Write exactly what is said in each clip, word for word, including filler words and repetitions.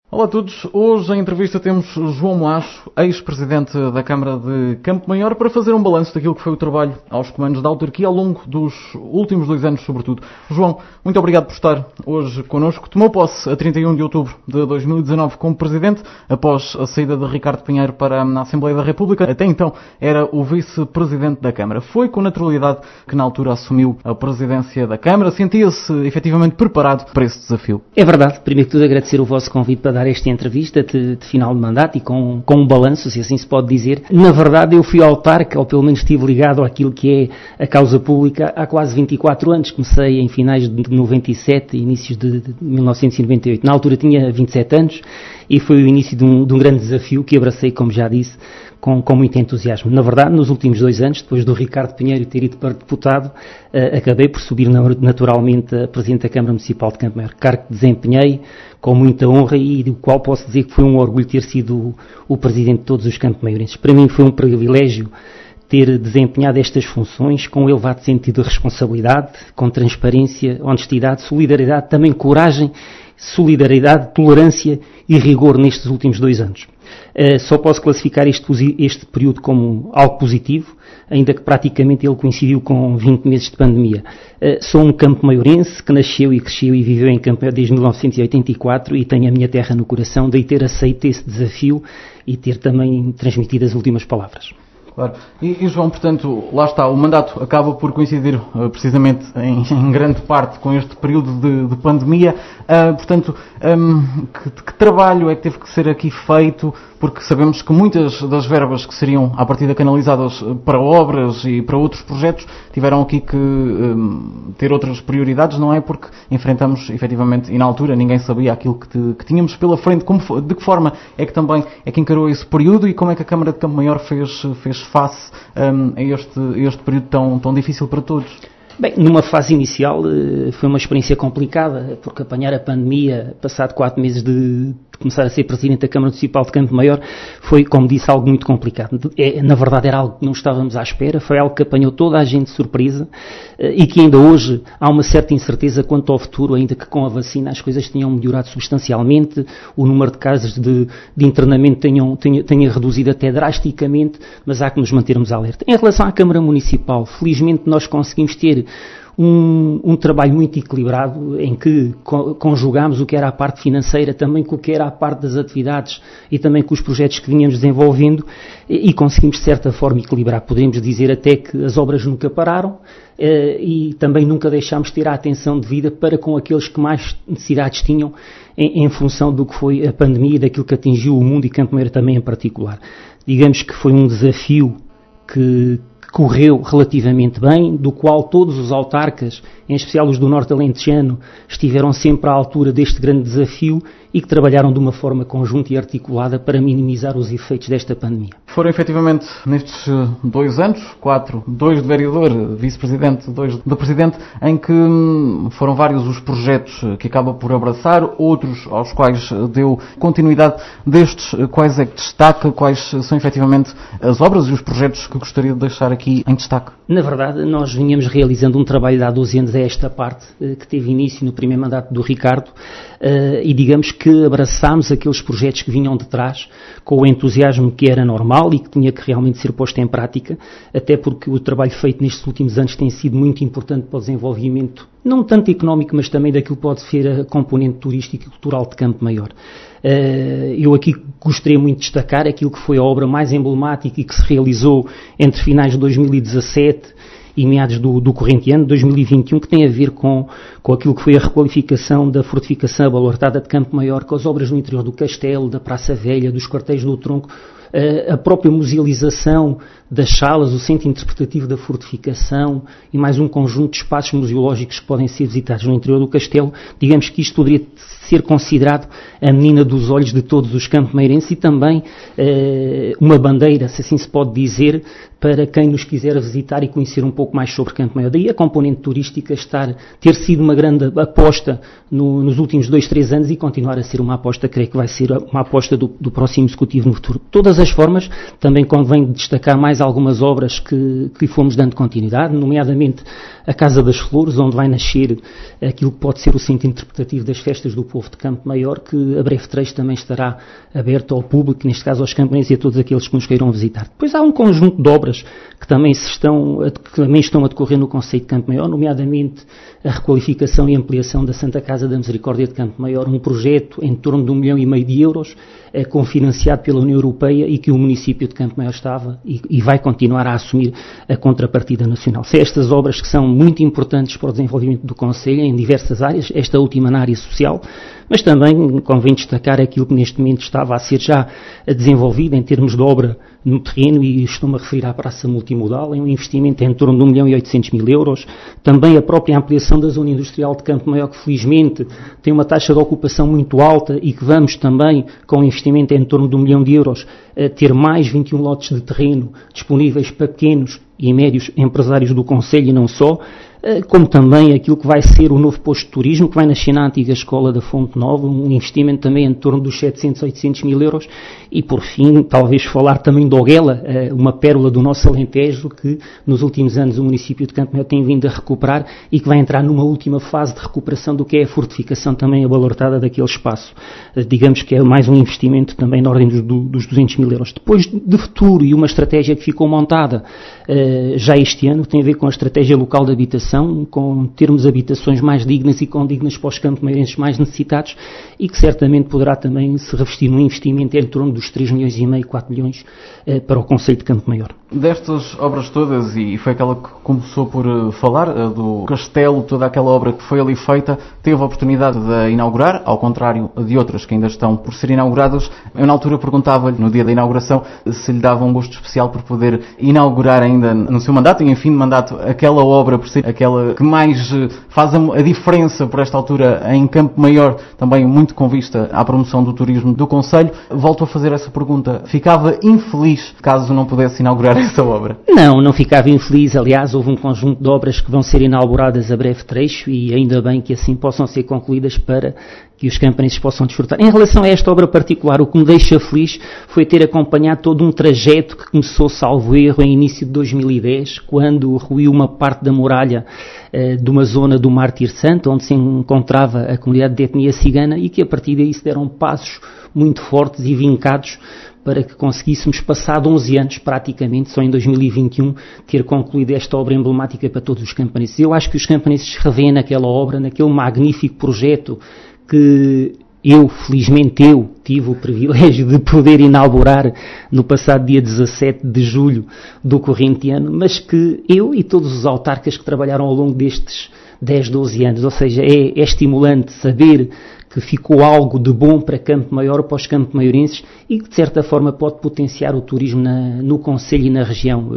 Olá a todos. Hoje em entrevista temos João Moacho, ex-presidente da Câmara de Campo Maior, para fazer um balanço daquilo que foi o trabalho aos comandos da autarquia ao longo dos últimos dois anos, sobretudo. João, muito obrigado por estar hoje connosco. Tomou posse a trinta e um de outubro de dois mil e dezanove como presidente, após a saída de Ricardo Pinheiro para a Assembleia da República. Até então era o vice-presidente da Câmara. Foi com naturalidade que na altura assumiu a presidência da Câmara. Sentia-se efetivamente preparado para esse desafio? É verdade. Primeiro que tudo agradecer o vosso convite para dar esta entrevista de, de final de mandato e com, com um balanço, se assim se pode dizer. Na verdade, eu fui autarca, ou pelo menos estive ligado àquilo que é a causa pública há quase vinte e quatro anos. Comecei em finais de noventa e sete, inícios de, de mil novecentos e noventa e oito. Na altura tinha vinte e sete anos e foi o início de um, de um grande desafio que abracei, como já disse, com, com muito entusiasmo. Na verdade, nos últimos dois anos, depois do Ricardo Pinheiro ter ido para deputado, uh, acabei por subir naturalmente a Presidente da Câmara Municipal de Campo Maior, cargo que desempenhei com muita honra e do qual posso dizer que foi um orgulho ter sido o, o Presidente de todos os campo-maiorenses. Para mim foi um privilégio ter desempenhado estas funções com um elevado sentido de responsabilidade, com transparência, honestidade, solidariedade, também coragem, solidariedade, tolerância e rigor nestes últimos dois anos. Uh, só posso classificar este, este período como algo positivo, ainda que praticamente ele coincidiu com vinte meses de pandemia. Uh, sou um campo-maiorense que nasceu e cresceu e viveu em Campo Maior desde mil novecentos e oitenta e quatro e tenho a minha terra no coração, daí ter aceito esse desafio e ter também transmitido as últimas palavras. Claro. E, e João, portanto, lá está, o mandato acaba por coincidir uh, precisamente em, em grande parte com este período de, de pandemia. Uh, portanto, um, que, que trabalho é que teve que ser aqui feito? Porque sabemos que muitas das verbas que seriam à partida canalizadas para obras e para outros projetos tiveram aqui que um, ter outras prioridades, não é? Porque enfrentamos efetivamente, e na altura ninguém sabia aquilo que, te, que tínhamos pela frente. Como, de que forma é que também é que encarou esse período e como é que a Câmara de Campo Maior fez, fez face um, a, este, a este período tão, tão difícil para todos? Bem, numa fase inicial foi uma experiência complicada, porque apanhar a pandemia, passado quatro meses de, de começar a ser Presidente da Câmara Municipal de Campo Maior, foi, como disse, algo muito complicado. É, na verdade era algo que não estávamos à espera, foi algo que apanhou toda a gente de surpresa e que ainda hoje há uma certa incerteza quanto ao futuro, ainda que com a vacina as coisas tenham melhorado substancialmente, o número de casos de, de internamento tenham, tenha, tenha reduzido até drasticamente, mas há que nos mantermos alerta. Em relação à Câmara Municipal, felizmente nós conseguimos ter Um, um trabalho muito equilibrado em que co- conjugamos o que era a parte financeira também com o que era a parte das atividades e também com os projetos que vinhamos desenvolvendo e, e conseguimos de certa forma equilibrar. Poderíamos dizer até que as obras nunca pararam eh, e também nunca deixámos de ter a atenção devida para com aqueles que mais necessidades tinham em, em função do que foi a pandemia e daquilo que atingiu o mundo e Campo Maior também em particular. Digamos que foi um desafio que correu relativamente bem, do qual todos os autarcas, em especial os do Norte Alentejano, estiveram sempre à altura deste grande desafio e que trabalharam de uma forma conjunta e articulada para minimizar os efeitos desta pandemia. Foram efetivamente nestes dois anos, quatro, dois de vereador, vice-presidente, dois de presidente, em que foram vários os projetos que acaba por abraçar, outros aos quais deu continuidade. Destes, quais é que destaca, quais são efetivamente as obras e os projetos que gostaria de deixar aqui em destaque? Na verdade, nós vinhamos realizando um trabalho de há doze anos a esta parte, que teve início no primeiro mandato do Ricardo, e digamos que abraçámos aqueles projetos que vinham de trás com o entusiasmo que era normal e que tinha que realmente ser posto em prática, até porque o trabalho feito nestes últimos anos tem sido muito importante para o desenvolvimento, não tanto económico, mas também daquilo que pode ser a componente turística e cultural de Campo Maior. Eu aqui gostaria muito de destacar aquilo que foi a obra mais emblemática e que se realizou entre finais de dois mil e dezassete e meados do, do corrente ano, dois mil e vinte e um, que tem a ver com, com aquilo que foi a requalificação da fortificação abalortada de Campo Maior, com as obras no interior do Castelo, da Praça Velha, dos quartéis do Tronco, a própria musealização das salas, o centro interpretativo da fortificação e mais um conjunto de espaços museológicos que podem ser visitados no interior do castelo. Digamos que isto poderia ser considerado a menina dos olhos de todos os campo-mairenses e também eh, uma bandeira, se assim se pode dizer, para quem nos quiser visitar e conhecer um pouco mais sobre Campo Maior. Daí a componente turística estar, ter sido uma grande aposta no, nos últimos dois, três anos e continuar a ser uma aposta, creio que vai ser uma aposta do, do próximo executivo no futuro. Todas todas as formas, também convém destacar mais algumas obras que, que fomos dando continuidade, nomeadamente a Casa das Flores, onde vai nascer aquilo que pode ser o centro interpretativo das festas do povo de Campo Maior, que a breve trecho também estará aberto ao público, neste caso aos camponenses e a todos aqueles que nos queiram visitar. Depois há um conjunto de obras que também, se estão, que também estão a decorrer no concelho de Campo Maior, nomeadamente a requalificação e ampliação da Santa Casa da Misericórdia de Campo Maior, um projeto em torno de um milhão e meio de euros, é, confinanciado pela União Europeia e que o município de Campo Maior estava e, e vai continuar a assumir a contrapartida nacional. São estas obras que são muito importantes para o desenvolvimento do concelho em diversas áreas, esta última na área social, mas também convém destacar aquilo que neste momento estava a ser já desenvolvido em termos de obra no terreno, e estou-me a referir à Praça Multimodal, em um investimento em torno de um milhão e oitocentos mil euros. Também a própria ampliação da zona industrial de Campo Maior, que felizmente tem uma taxa de ocupação muito alta e que vamos também, com um investimento em torno de um milhão de euros, ter mais vinte e um lotes de terreno disponíveis para pequenos e médios empresários do concelho e não só, como também aquilo que vai ser o novo posto de turismo, que vai nascer na antiga escola da Fonte Nova, um investimento também em torno dos setecentos, oitocentos mil euros, e por fim, talvez falar também de Oguela, uma pérola do nosso Alentejo, que nos últimos anos o município de Campo Maior tem vindo a recuperar e que vai entrar numa última fase de recuperação do que é a fortificação também abalortada daquele espaço. Digamos que é mais um investimento também na ordem dos, dos duzentos mil euros. Depois de futuro e uma estratégia que ficou montada já este ano, que tem a ver com a estratégia local de habitação, com termos habitações mais dignas e condignas para os campo-mairenses mais necessitados, e que certamente poderá também se revestir num investimento em torno dos três milhões e meio, quatro milhões eh, para o concelho de Campo Maior. Destas obras todas, e foi aquela que começou por uh, falar, uh, do castelo, toda aquela obra que foi ali feita, teve a oportunidade de inaugurar, ao contrário de outras que ainda estão por ser inauguradas. Eu na altura perguntava-lhe, no dia da inauguração, se lhe dava um gosto especial por poder inaugurar ainda no seu mandato, e em fim de mandato, aquela obra, por ser aquela que mais uh, faz a, a diferença por esta altura em Campo Maior, também muito com vista à promoção do turismo do concelho. Volto a fazer essa pergunta. Ficava infeliz caso não pudesse inaugurar essa obra? Não, não ficava infeliz. Aliás, houve um conjunto de obras que vão ser inauguradas a breve trecho, e ainda bem que assim possam ser concluídas para que os camponenses possam desfrutar. Em relação a esta obra particular, o que me deixa feliz foi ter acompanhado todo um trajeto que começou, salvo erro, em início de dois mil e dez, quando ruiu uma parte da muralha eh, de uma zona do Mártir Santo, onde se encontrava a comunidade de etnia cigana, e que a partir daí se deram passos muito fortes e vincados para que conseguíssemos, passado onze anos praticamente, só em dois mil e vinte e um, ter concluído esta obra emblemática para todos os camponenses. Eu acho que os camponenses se revêem naquela obra, naquele magnífico projeto que eu, felizmente eu, tive o privilégio de poder inaugurar no passado dia dezassete de julho do corrente ano, mas que eu e todos os autarcas que trabalharam ao longo destes dez, doze anos, ou seja, é, é estimulante saber que ficou algo de bom para Campo Maior, para os campo-maiorenses, e que de certa forma pode potenciar o turismo na, no concelho e na região.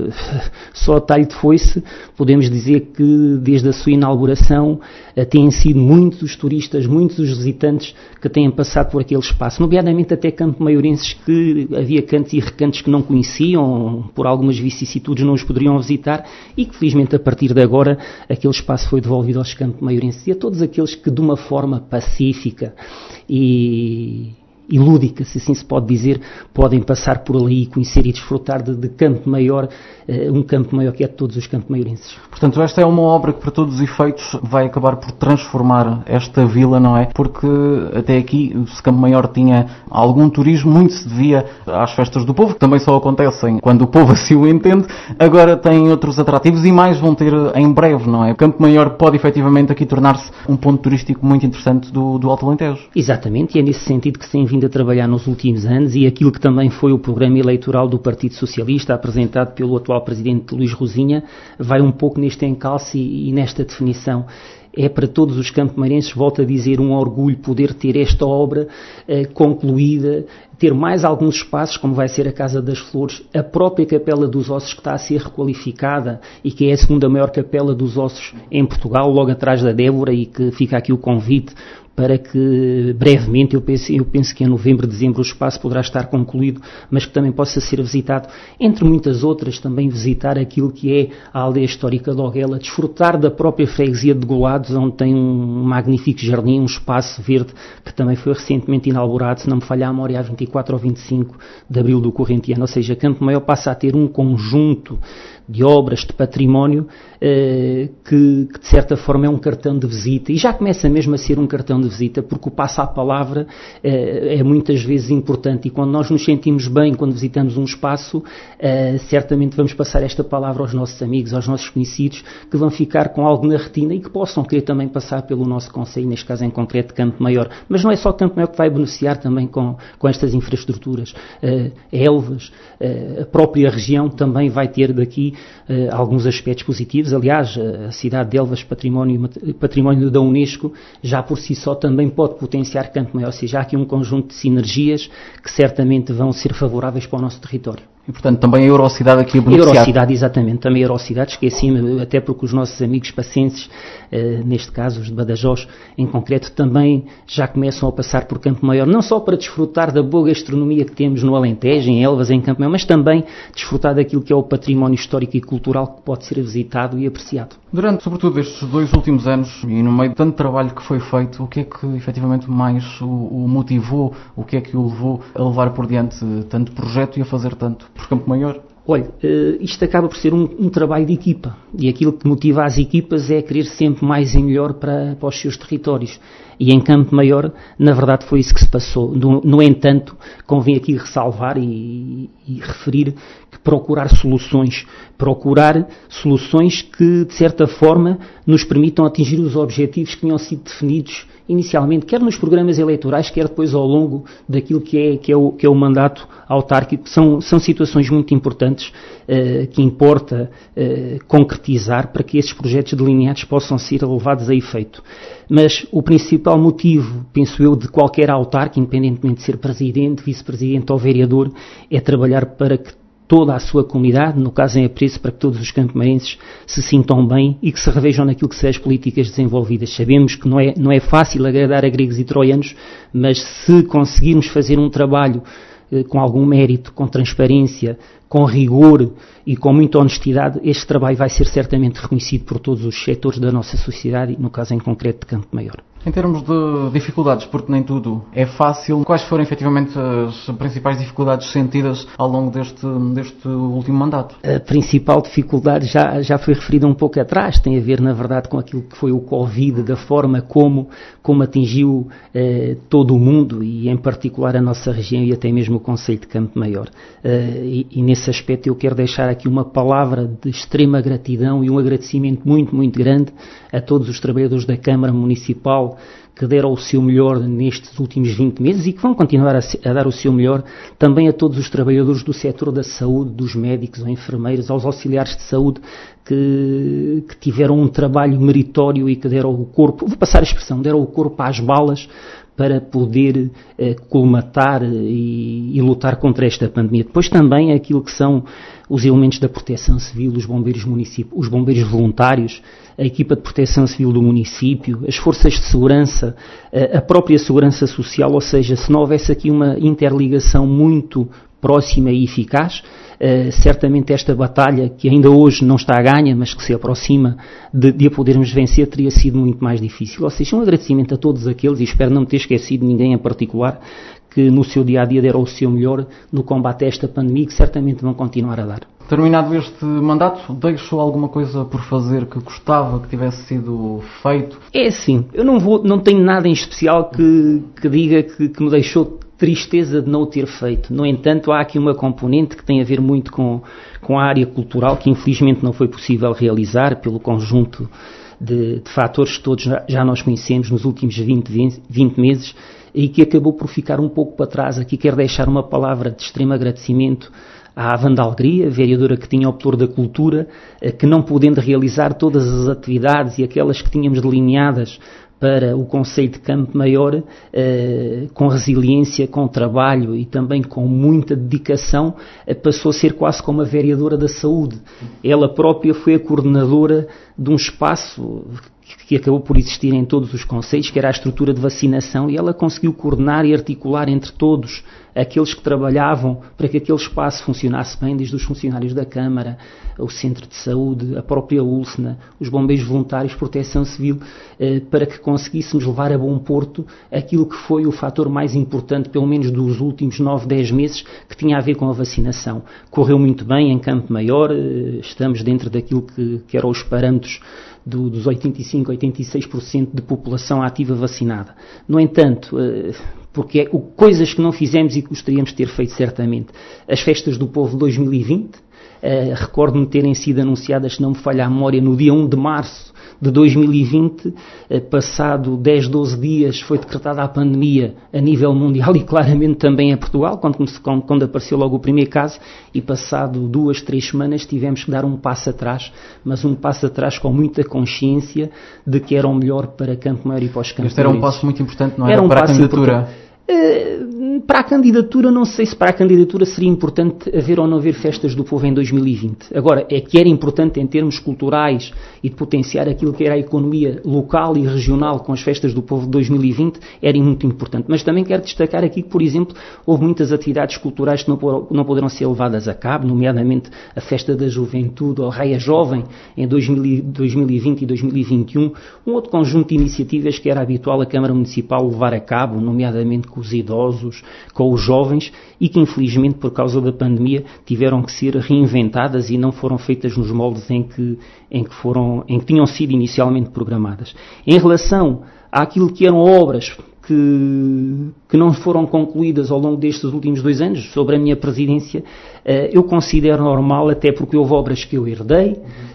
Só a talho de foice, podemos dizer que desde a sua inauguração têm sido muitos os turistas, muitos os visitantes que têm passado por aquele espaço, nomeadamente até campo-maiorenses que havia cantos e recantos que não conheciam, por algumas vicissitudes não os poderiam visitar, e que felizmente a partir de agora aquele espaço foi devolvido aos campo-maiorenses e a todos aqueles que de uma forma pacífica e, e lúdica, se assim se pode dizer, podem passar por ali e conhecer e desfrutar de, de Campo Maior, uh, um Campo Maior que é de todos os campo-maiorenses. Portanto, esta é uma obra que, para todos os efeitos, vai acabar por transformar esta vila, não é? Porque até aqui, se Campo Maior tinha algum turismo, muito se devia às festas do povo, que também só acontecem quando o povo assim o entende. Agora tem outros atrativos e mais vão ter em breve, não é? Campo Maior pode efetivamente aqui tornar-se um ponto turístico muito interessante do, do Alto Alentejo. Exatamente, e é nesse sentido que se tem vindo a trabalhar nos últimos anos, e aquilo que também foi o programa eleitoral do Partido Socialista, apresentado pelo atual Presidente Luís Rosinha, vai um pouco neste encalce e, e nesta definição. É para todos os campo-mairenses, volto a dizer, um orgulho poder ter esta obra eh, concluída, ter mais alguns espaços, como vai ser a Casa das Flores, a própria Capela dos Ossos, que está a ser requalificada e que é a segunda maior Capela dos Ossos em Portugal, logo atrás da Débora, e que fica aqui o convite para que brevemente, eu penso, eu penso que em novembro, dezembro o espaço poderá estar concluído, mas que também possa ser visitado, entre muitas outras, também visitar aquilo que é a aldeia histórica de Oguela, desfrutar da própria freguesia de Golados, onde tem um magnífico jardim, um espaço verde, que também foi recentemente inaugurado, se não me falhar a memória, a vinte e quatro ou vinte e cinco de abril do corrente ano, ou seja, Campo Maior passa a ter um conjunto de obras, de património, eh, que, que de certa forma é um cartão de visita, e já começa mesmo a ser um cartão de visita, porque o passo à palavra eh, é muitas vezes importante, e quando nós nos sentimos bem, quando visitamos um espaço, eh, certamente vamos passar esta palavra aos nossos amigos, aos nossos conhecidos, que vão ficar com algo na retina e que possam querer também passar pelo nosso concelho, neste caso em concreto Campo Maior. Mas não é só Campo Maior que vai beneficiar também com, com estas infraestruturas. Eh, Elvas, eh, a própria região também vai ter daqui Uh, alguns aspectos positivos. Aliás, a cidade de Elvas, património, património da Unesco, já por si só também pode potenciar Campo Maior, ou seja, há aqui um conjunto de sinergias que certamente vão ser favoráveis para o nosso território. E, portanto, também a Eurocidade aqui a beneficiar. A Eurocidade, exatamente, também a Eurocidade, esqueci-me, até porque os nossos amigos pacenses, eh, neste caso os de Badajoz, em concreto, também já começam a passar por Campo Maior, não só para desfrutar da boa gastronomia que temos no Alentejo, em Elvas, em Campo Maior, mas também desfrutar daquilo que é o património histórico e cultural que pode ser visitado e apreciado. Durante, sobretudo, estes dois últimos anos, e no meio de tanto trabalho que foi feito, o que é que, efetivamente, mais o, o motivou, o que é que o levou a levar por diante tanto projeto e a fazer tanto por Campo Maior? Olha, isto acaba por ser um, um trabalho de equipa, e aquilo que motiva as equipas é querer sempre mais e melhor para, para os seus territórios. E em Campo Maior, na verdade, foi isso que se passou. No, no entanto, convém aqui ressalvar e, e referir que procurar soluções, procurar soluções que, de certa forma, nos permitam atingir os objetivos que tinham sido definidos inicialmente, quer nos programas eleitorais, quer depois ao longo daquilo que é, que é, o, que é o mandato autárquico. São, são situações muito importantes uh, que importa uh, concretizar para que esses projetos delineados possam ser levados a efeito. Mas o principal motivo, penso eu, de qualquer autarca, independentemente de ser presidente, vice-presidente ou vereador, é trabalhar para que toda a sua comunidade, no caso em apreço, para que todos os campomaenses se sintam bem e que se revejam naquilo que são as políticas desenvolvidas. Sabemos que não é, não é fácil agradar a gregos e troianos, mas se conseguirmos fazer um trabalho eh, com algum mérito, com transparência, com rigor e com muita honestidade, este trabalho vai ser certamente reconhecido por todos os setores da nossa sociedade e, no caso em concreto, de Campo Maior. Em termos de dificuldades, porque nem tudo é fácil, quais foram efetivamente as principais dificuldades sentidas ao longo deste, deste último mandato? A principal dificuldade já, já foi referida um pouco atrás, tem a ver, na verdade, com aquilo que foi o Covid, da forma como, como atingiu eh, todo o mundo e, em particular, a nossa região e até mesmo o concelho de Campo Maior. Eh, e, e, nesse aspecto, eu quero deixar aqui uma palavra de extrema gratidão e um agradecimento muito, muito grande a todos os trabalhadores da Câmara Municipal que deram o seu melhor nestes últimos vinte meses e que vão continuar a, a dar o seu melhor, também a todos os trabalhadores do setor da saúde, dos médicos ou enfermeiros, aos auxiliares de saúde que, que tiveram um trabalho meritório e que deram o corpo, vou passar a expressão, deram o corpo às balas para poder eh, colmatar e, e lutar contra esta pandemia. Depois também aquilo que são os elementos da proteção civil, os bombeiros municípios, os bombeiros voluntários, a equipa de proteção civil do município, as forças de segurança, eh, a própria segurança social, ou seja, se não houvesse aqui uma interligação muito próxima e eficaz, Uh, certamente esta batalha, que ainda hoje não está a ganha, mas que se aproxima de, de a podermos vencer, teria sido muito mais difícil. Ou seja, um agradecimento a todos aqueles, e espero não me ter esquecido ninguém em particular, que no seu dia-a-dia deram o seu melhor no combate a esta pandemia, que certamente vão continuar a dar. Terminado este mandato, deixou alguma coisa por fazer que gostava que tivesse sido feito? É assim, eu não, vou, não tenho nada em especial que, que diga que, que me deixou tristeza de não o ter feito. No entanto, há aqui uma componente que tem a ver muito com, com a área cultural, que infelizmente não foi possível realizar pelo conjunto de, de fatores que todos já, já nós conhecemos nos últimos vinte, vinte meses e que acabou por ficar um pouco para trás. Aqui quero deixar uma palavra de extremo agradecimento à Wanda Alegria, vereadora que tinha autor da cultura, que não podendo realizar todas as atividades e aquelas que tínhamos delineadas para o Conselho de Campo Maior, eh, com resiliência, com trabalho e também com muita dedicação, eh, passou a ser quase como a vereadora da saúde. Ela própria foi a coordenadora de um espaço que acabou por existir em todos os concelhos, que era a estrutura de vacinação, e ela conseguiu coordenar e articular entre todos aqueles que trabalhavam para que aquele espaço funcionasse bem, desde os funcionários da Câmara, o Centro de Saúde, a própria Ulcena, os bombeiros voluntários, Proteção Civil, eh, para que conseguíssemos levar a bom porto aquilo que foi o fator mais importante, pelo menos dos últimos nove, dez meses, que tinha a ver com a vacinação. Correu muito bem em Campo Maior, eh, estamos dentro daquilo que, que eram os parâmetros Do, dos oitenta e cinco, oitenta e seis por cento de população ativa vacinada. No entanto, porque é, coisas que não fizemos e que gostaríamos de ter feito certamente. As festas do povo de dois mil e vinte, uh, recordo-me terem sido anunciadas, se não me falha a memória, no dia um de março de dois mil e vinte, uh, passado dez, doze dias, foi decretada a pandemia a nível mundial e claramente também em Portugal, quando, quando, quando apareceu logo o primeiro caso, e passado duas, três semanas tivemos que dar um passo atrás, mas um passo atrás com muita consciência de que era o melhor para Campo Maior e para os campos. Este era um passo muito importante, não era, era um para a candidatura? Importante. Para a candidatura, não sei se para a candidatura seria importante haver ou não haver festas do povo em dois mil e vinte. Agora, é que era importante em termos culturais e de potenciar aquilo que era a economia local e regional com as festas do povo de dois mil e vinte, era muito importante. Mas também quero destacar aqui que, por exemplo, houve muitas atividades culturais que não, não poderão ser levadas a cabo, nomeadamente a Festa da Juventude ou a Raia Jovem em dois mil e vinte e dois mil e vinte e um. Um outro conjunto de iniciativas que era habitual a Câmara Municipal levar a cabo, nomeadamente com os idosos, com os jovens, e que infelizmente por causa da pandemia tiveram que ser reinventadas e não foram feitas nos moldes em que, em que, foram, em que tinham sido inicialmente programadas. Em relação àquilo que eram obras que, que não foram concluídas ao longo destes últimos dois anos, sobre a minha presidência, eu considero normal, até porque houve obras que eu herdei,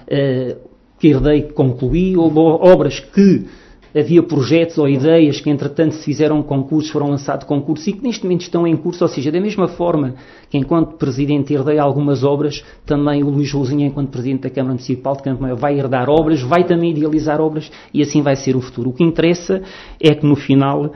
que herdei que concluí, houve obras que havia projetos ou ideias que, entretanto, se fizeram concursos, foram lançados concursos e que neste momento estão em curso, ou seja, da mesma forma que, enquanto Presidente, herdei algumas obras, também o Luís Lousinha, enquanto Presidente da Câmara Municipal de Campo Maior, vai herdar obras, vai também idealizar obras e assim vai ser o futuro. O que interessa é que, no final,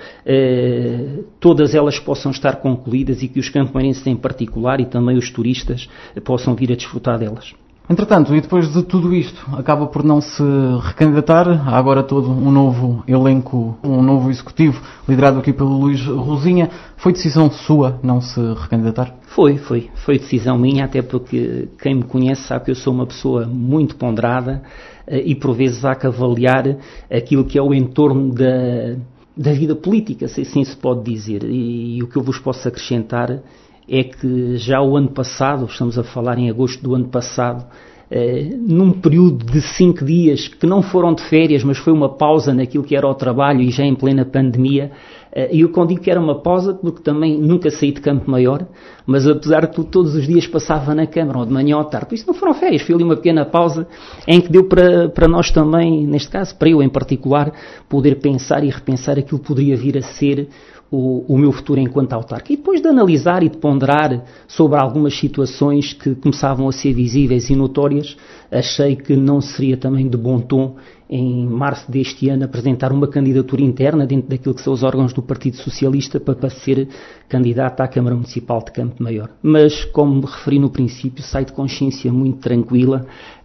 eh, todas elas possam estar concluídas e que os campomarenses em particular e também os turistas possam vir a desfrutar delas. Entretanto, e depois de tudo isto, acaba por não se recandidatar. Há agora todo um novo elenco, um novo executivo, liderado aqui pelo Luís Lousinha. Foi decisão sua não se recandidatar? Foi, foi. Foi decisão minha, até porque quem me conhece sabe que eu sou uma pessoa muito ponderada e por vezes há que avaliar aquilo que é o entorno da, da vida política, se assim se pode dizer. E, e o que eu vos posso acrescentar é que já o ano passado, estamos a falar em agosto do ano passado, eh, num período de cinco dias, que não foram de férias, mas foi uma pausa naquilo que era o trabalho e já em plena pandemia, eh, e eu digo que era uma pausa porque também nunca saí de Campo Maior, mas apesar de tudo, todos os dias passava na Câmara, ou de manhã ou de tarde. Por isso não foram férias, foi ali uma pequena pausa em que deu para, para nós também, neste caso, para eu em particular, poder pensar e repensar aquilo que poderia vir a ser O, o meu futuro enquanto autarca. E depois de analisar e de ponderar sobre algumas situações que começavam a ser visíveis e notórias, achei que não seria também de bom tom, em março deste ano, apresentar uma candidatura interna dentro daquilo que são os órgãos do Partido Socialista para, para ser candidata à Câmara Municipal de Campo Maior. Mas, como me referi no princípio, saio de consciência muito tranquila,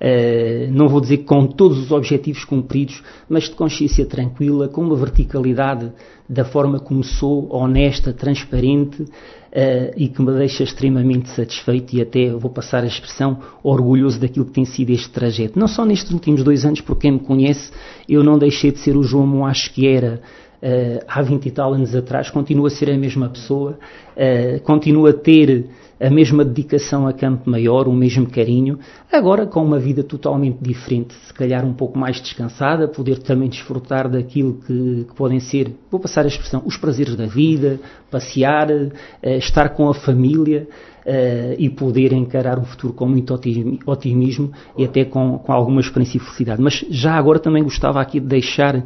uh, não vou dizer com todos os objetivos cumpridos, mas de consciência tranquila, com uma verticalidade da forma como sou, honesta, transparente, uh, e que me deixa extremamente satisfeito e até, vou passar a expressão, orgulhoso daquilo que tem sido este trajeto. Não só nestes últimos dois anos, porque quem me conhece, eu não deixei de ser o João Moacho que era uh, há vinte e tal anos atrás, continuo a ser a mesma pessoa, uh, continuo a ter a mesma dedicação a Campo Maior, o mesmo carinho, agora com uma vida totalmente diferente, se calhar um pouco mais descansada, poder também desfrutar daquilo que, que podem ser, vou passar a expressão, os prazeres da vida, passear, uh, estar com a família uh, e poder encarar o futuro com muito otimismo e até com, com alguma experiência e felicidade. Mas já agora também gostava aqui de deixar uh,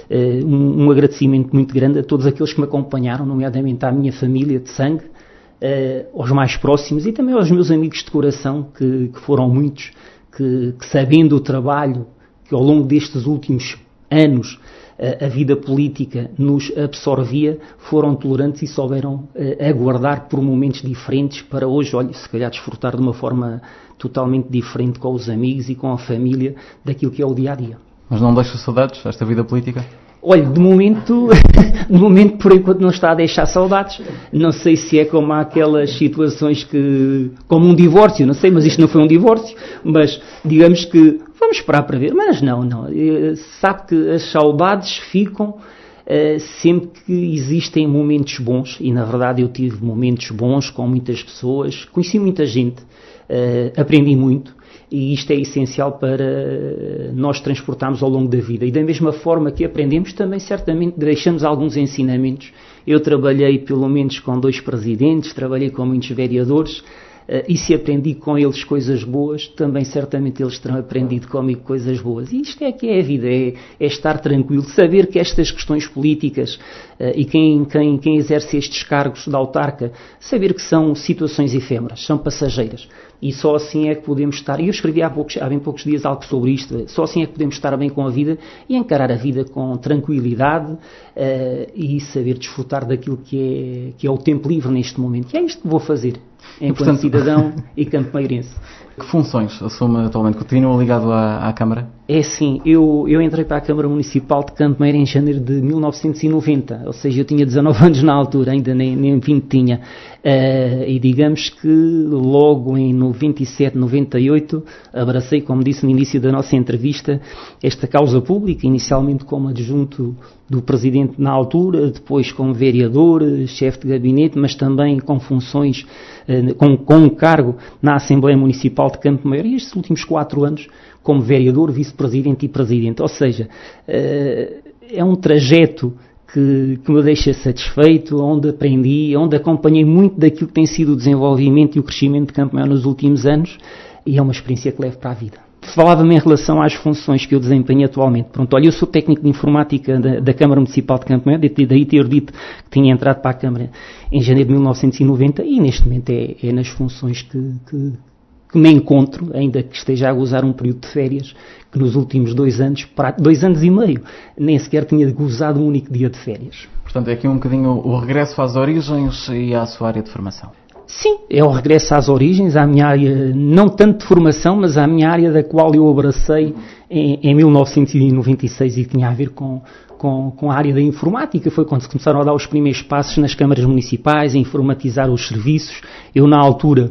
um, um agradecimento muito grande a todos aqueles que me acompanharam, nomeadamente à minha família de sangue, Uh, aos mais próximos e também aos meus amigos de coração, que, que foram muitos, que, que sabendo o trabalho que ao longo destes últimos anos a vida política nos absorvia, foram tolerantes e souberam aguardar por momentos diferentes para hoje, olha, se calhar desfrutar de uma forma totalmente diferente com os amigos e com a família daquilo que é o dia-a-dia. Mas não deixa saudades esta vida política? Olha, de momento, de momento por enquanto não está a deixar saudades. Não sei se é como aquelas situações que, como um divórcio, não sei, mas isto não foi um divórcio, mas digamos que vamos esperar para ver. Mas não, não. Sabe que as saudades ficam uh, sempre que existem momentos bons, e na verdade eu tive momentos bons com muitas pessoas, conheci muita gente, uh, aprendi muito. E isto é essencial para nós transportarmos ao longo da vida. E da mesma forma que aprendemos, também certamente deixamos alguns ensinamentos. Eu trabalhei pelo menos com dois presidentes, trabalhei com muitos vereadores, e se aprendi com eles coisas boas, também certamente eles terão aprendido comigo coisas boas. E isto é que é a vida, é, é estar tranquilo, saber que estas questões políticas e quem, quem, quem exerce estes cargos da autarca, saber que são situações efêmeras, são passageiras. E só assim é que podemos estar, e eu escrevi há, poucos, há bem poucos dias algo sobre isto, só assim é que podemos estar bem com a vida e encarar a vida com tranquilidade uh, e saber desfrutar daquilo que é, que é o tempo livre neste momento. E é isto que vou fazer, enquanto portanto, cidadão e campo-meirense. Que funções assume atualmente? Continua ligado à, à Câmara? É sim, eu, eu entrei para a Câmara Municipal de Campo Meiro em janeiro de mil novecentos e noventa, ou seja, eu tinha dezanove anos na altura, ainda nem, nem vinte tinha, uh, e digamos que logo em noventa e sete, noventa e oito, abracei, como disse no início da nossa entrevista, esta causa pública, inicialmente como adjunto do Presidente na altura, depois como vereador, chefe de gabinete, mas também com funções, uh, com, com um cargo na Assembleia Municipal de Campo Meiro, e estes últimos quatro anos como vereador, vice-presidente e presidente. Ou seja, é um trajeto que, que me deixa satisfeito, onde aprendi, onde acompanhei muito daquilo que tem sido o desenvolvimento e o crescimento de Campo Maior nos últimos anos, e é uma experiência que levo para a vida. Falava-me em relação às funções que eu desempenho atualmente. Pronto, olha, eu sou técnico de informática da, da Câmara Municipal de Campo Maior, daí ter dito que tinha entrado para a Câmara em janeiro de mil novecentos e noventa, e neste momento é, é nas funções que... que que me encontro, ainda que esteja a gozar um período de férias, que nos últimos dois anos, dois anos e meio, nem sequer tinha gozado um único dia de férias. Portanto, é aqui um bocadinho o regresso às origens e à sua área de formação. Sim, é o regresso às origens, à minha área, não tanto de formação, mas à minha área da qual eu abracei em, em mil novecentos e noventa e seis e que tinha a ver com, com, com a área da informática. Foi quando se começaram a dar os primeiros passos nas câmaras municipais, a informatizar os serviços. Eu, na altura,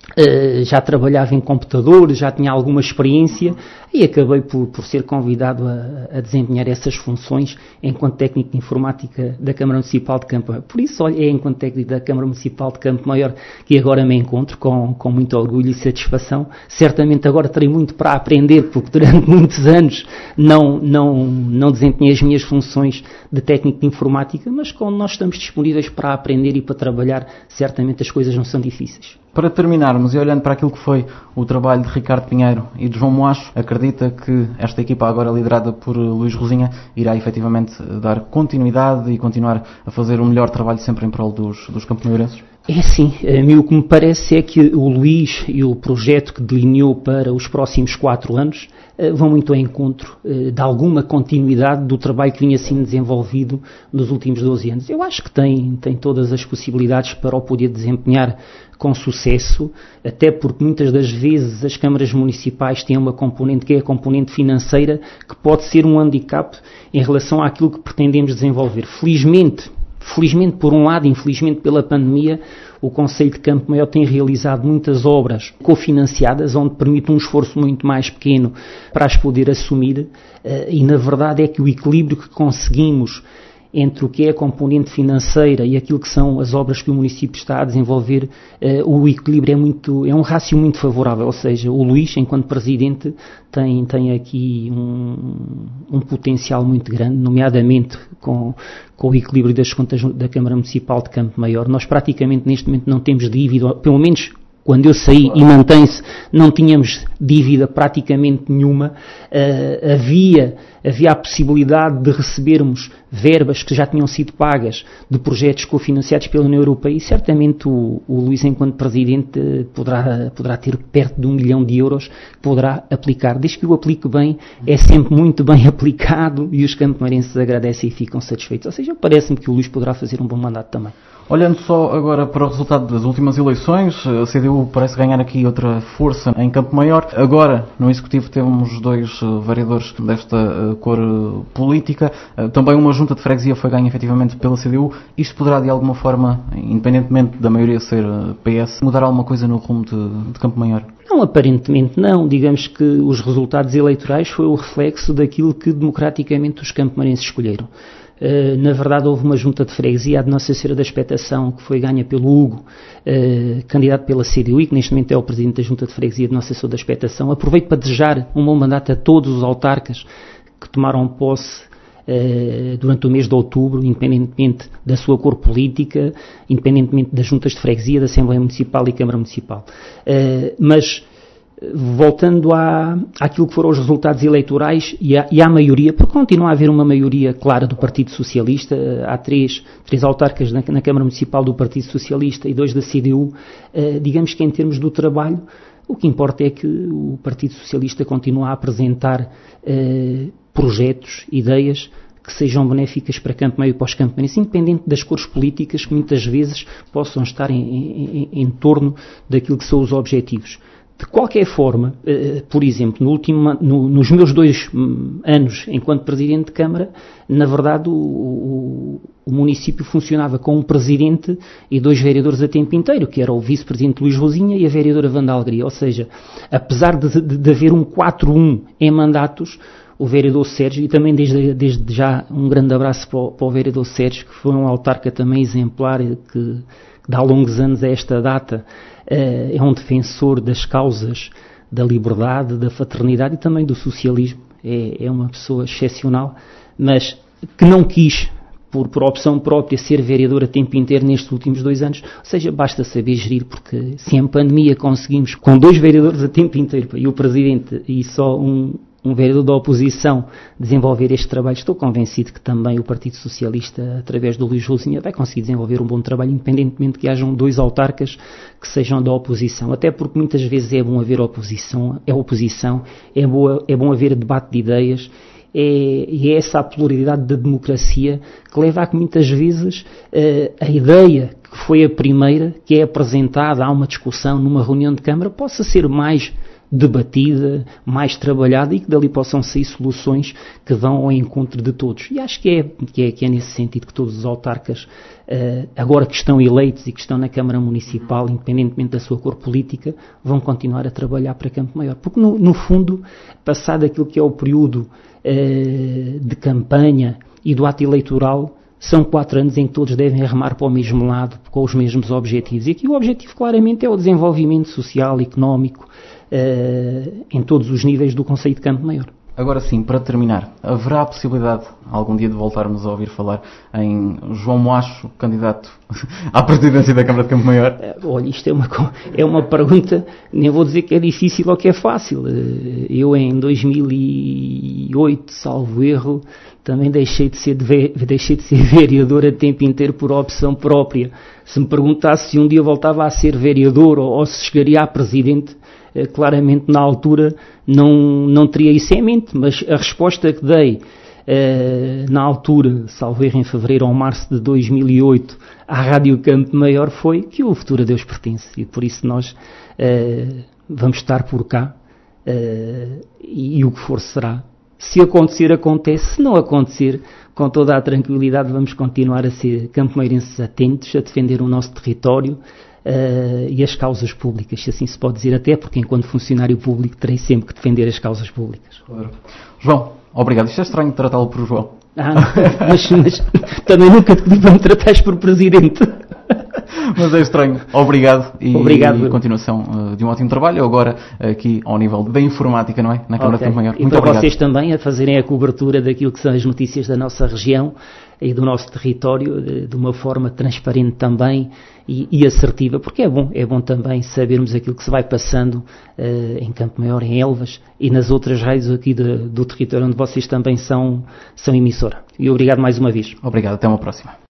Uh, já trabalhava em computadores, já tinha alguma experiência e acabei por, por ser convidado a, a desempenhar essas funções enquanto técnico de informática da Câmara Municipal de Campo Maior. Por isso, olha, é enquanto técnico da Câmara Municipal de Campo Maior que agora me encontro com, com muito orgulho e satisfação. Certamente agora terei muito para aprender, porque durante muitos anos não, não, não desempenhei as minhas funções de técnico de informática, mas quando nós estamos disponíveis para aprender e para trabalhar, certamente as coisas não são difíceis. Para terminarmos, e olhando para aquilo que foi o trabalho de Ricardo Pinheiro e de João Moacho, acredita que esta equipa, agora liderada por Luís Rosinha, irá efetivamente dar continuidade e continuar a fazer o melhor trabalho sempre em prol dos, dos campo-meirenses? É sim, a mim o que me parece é que o Luís e o projeto que delineou para os próximos quatro anos vão muito ao encontro de alguma continuidade do trabalho que vinha sendo desenvolvido nos últimos doze anos. Eu acho que tem, tem todas as possibilidades para o poder desempenhar com sucesso, até porque muitas das vezes as câmaras municipais têm uma componente que é a componente financeira, que pode ser um handicap em relação àquilo que pretendemos desenvolver. Felizmente, Felizmente por um lado, infelizmente pela pandemia, o Concelho de Campo Maior tem realizado muitas obras cofinanciadas, onde permite um esforço muito mais pequeno para as poder assumir, e na verdade é que o equilíbrio que conseguimos entre o que é a componente financeira e aquilo que são as obras que o município está a desenvolver, uh, o equilíbrio é muito, é um rácio muito favorável, ou seja, o Luís, enquanto presidente, tem, tem aqui um, um potencial muito grande, nomeadamente com, com o equilíbrio das contas da Câmara Municipal de Campo Maior. Nós praticamente neste momento não temos dívida, pelo menos quando eu saí, e mantém-se, não tínhamos dívida praticamente nenhuma, uh, havia, havia a possibilidade de recebermos verbas que já tinham sido pagas de projetos cofinanciados pela União Europeia, e certamente o, o Luís, enquanto Presidente, poderá, poderá ter perto de um milhão de euros que poderá aplicar. Desde que o aplique bem, é sempre muito bem aplicado e os campomarenses agradecem e ficam satisfeitos. Ou seja, parece-me que o Luís poderá fazer um bom mandato também. Olhando só agora para o resultado das últimas eleições, a C D U parece ganhar aqui outra força em Campo Maior. Agora, no Executivo, temos dois vereadores desta cor política. Também uma junta de freguesia foi ganha efetivamente pela C D U. Isto poderá, de alguma forma, independentemente da maioria ser P S, mudar alguma coisa no rumo de, de Campo Maior? Não, aparentemente não. Digamos que os resultados eleitorais foi o reflexo daquilo que democraticamente os campomarenses escolheram. Uh, na verdade, houve uma junta de freguesia, a de Nossa Senhora da Expectação, que foi ganha pelo Hugo, uh, candidato pela C D U, e que neste momento é o presidente da junta de freguesia de Nossa Senhora da Expectação. Aproveito para desejar um bom mandato a todos os autarcas que tomaram posse uh, durante o mês de outubro, independentemente da sua cor política, independentemente das juntas de freguesia, da Assembleia Municipal e Câmara Municipal. Uh, mas voltando à, àquilo que foram os resultados eleitorais e à, e à maioria, porque continua a haver uma maioria clara do Partido Socialista, há três, três autarcas na, na Câmara Municipal do Partido Socialista e dois da C D U, eh, digamos que em termos do trabalho, o que importa é que o Partido Socialista continua a apresentar eh, projetos, ideias que sejam benéficas para Campo Maior e para os campomarenses, independente das cores políticas que muitas vezes possam estar em, em, em, em torno daquilo que são os objetivos. De qualquer forma, uh, por exemplo, no último, no, nos meus dois um, anos enquanto Presidente de Câmara, na verdade o, o, o município funcionava com um Presidente e dois vereadores a tempo inteiro, que era o Vice-Presidente Luís Rosinha e a vereadora Wanda Alegria. Ou seja, apesar de, de, de haver um quatro um em mandatos, o vereador Sérgio, e também desde, desde já um grande abraço para o, para o vereador Sérgio, que foi um autarca também exemplar, que, que dá longos anos a esta data, é um defensor das causas da liberdade, da fraternidade e também do socialismo. É, é uma pessoa excepcional, mas que não quis, por, por opção própria, ser vereador a tempo inteiro nestes últimos dois anos. Ou seja, basta saber gerir, porque se em pandemia conseguimos, com dois vereadores a tempo inteiro, e o Presidente e só um, um vereador da oposição, desenvolver este trabalho, estou convencido que também o Partido Socialista, através do Luís Rosinha, vai conseguir desenvolver um bom trabalho, independentemente de que hajam dois autarcas que sejam da oposição. Até porque muitas vezes é bom haver oposição, é oposição, é, boa, é bom haver debate de ideias, é, e é essa a pluralidade da democracia que leva a que muitas vezes uh, a ideia que foi a primeira, que é apresentada a uma discussão numa reunião de Câmara, possa ser mais debatida, mais trabalhada e que dali possam sair soluções que vão ao encontro de todos. E acho que é, que é, que é nesse sentido que todos os autarcas, uh, agora que estão eleitos e que estão na Câmara Municipal, independentemente da sua cor política, vão continuar a trabalhar para Campo Maior. Porque, no, no fundo, passado aquilo que é o período uh, de campanha e do ato eleitoral, são quatro anos em que todos devem remar para o mesmo lado, com os mesmos objetivos. E aqui o objetivo claramente é o desenvolvimento social, económico, Uh, em todos os níveis do concelho de Campo Maior. Agora sim, para terminar, haverá a possibilidade algum dia de voltarmos a ouvir falar em João Moacho, candidato à presidência da Câmara de Campo Maior? Uh, olha, isto é uma, é uma pergunta, nem vou dizer que é difícil ou que é fácil. Uh, eu em dois mil e oito, salvo erro, também deixei de ser, de, deixei de ser vereador a tempo inteiro por opção própria. Se me perguntasse se um dia voltava a ser vereador ou, ou se chegaria a presidente, claramente na altura não, não teria isso em mente, mas a resposta que dei uh, na altura, salvo erro em fevereiro ou março de dois mil e oito, à Rádio Campo Maior foi que o futuro a Deus pertence e por isso nós uh, vamos estar por cá uh, e, e o que for será. Se acontecer, acontece. Se não acontecer, com toda a tranquilidade vamos continuar a ser campoeirenses atentos, a defender o nosso território Uh, e as causas públicas, se assim se pode dizer, até porque enquanto funcionário público terei sempre que defender as causas públicas. Claro. João, obrigado. Isto é estranho tratá-lo por João. Ah, mas, mas também nunca te pedi para me tratares por Presidente. Mas é estranho. Obrigado e, Obrigado. e continuação uh, de um ótimo trabalho. Agora aqui ao nível da informática, não é? Na Câmara okay. de Campo Maior. E muito para obrigado. Vocês também a fazerem a cobertura daquilo que são as notícias da nossa região. aí do nosso território de, de uma forma transparente também e, e assertiva, porque é bom, é bom também sabermos aquilo que se vai passando uh, em Campo Maior, em Elvas e nas outras rádios aqui de, do território onde vocês também são, são emissora. E obrigado mais uma vez. Obrigado, até uma próxima.